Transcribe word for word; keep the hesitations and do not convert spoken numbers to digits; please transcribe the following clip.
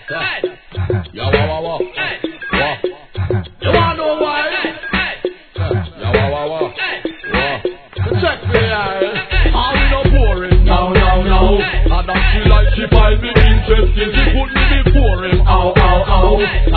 Yo, wow, wow, wow. Wow. You wanna know why? Yo, wow, wow, wow. Wow. Check me out. How we no boring? No, no, no. And that she like she find me interesting. She put me before him. Ow, ow, ow.